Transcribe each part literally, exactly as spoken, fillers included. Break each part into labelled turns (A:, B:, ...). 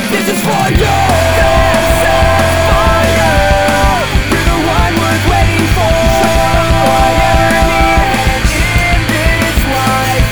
A: This is for you. This is for you. You're the one worth waiting for. All I ever need in this life.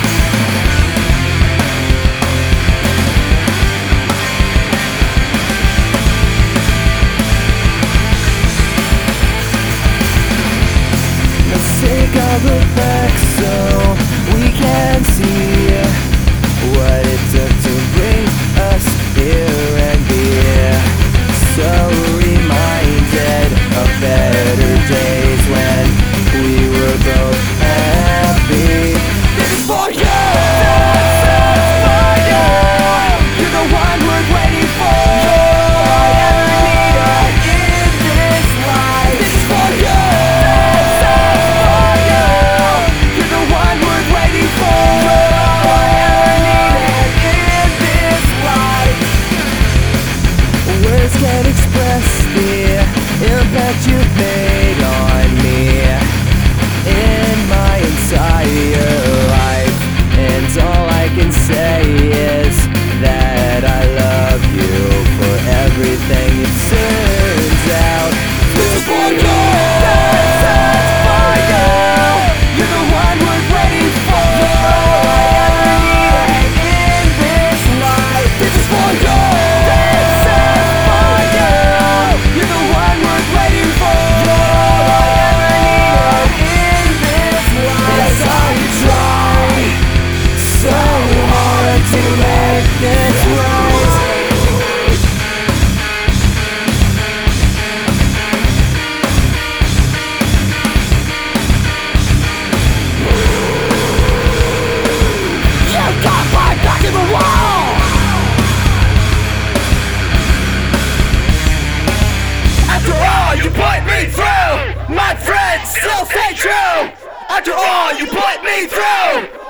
A: Let's take a look back so we can see what it took to bring us here and be so reminded of better days when we were both happy. This is for you. This is for you. You're the one worth waiting for. All I ever needed in this life. This is for you. This is for you. You're the one worth waiting for. All I ever needed in this life. Words can't express the impact you've made on me in my entire life, and all I can say is that I love you for everything it turns out. This is for you. This is for you. You're the one worth waiting for. All I ever needed in this life. This is for you. This is for you. You're the one worth waiting for. All I ever needed in this life. That's how you try so hard to make this right. You got my back in the wall. After all you put me through, my friends still stay true. After all you put me through.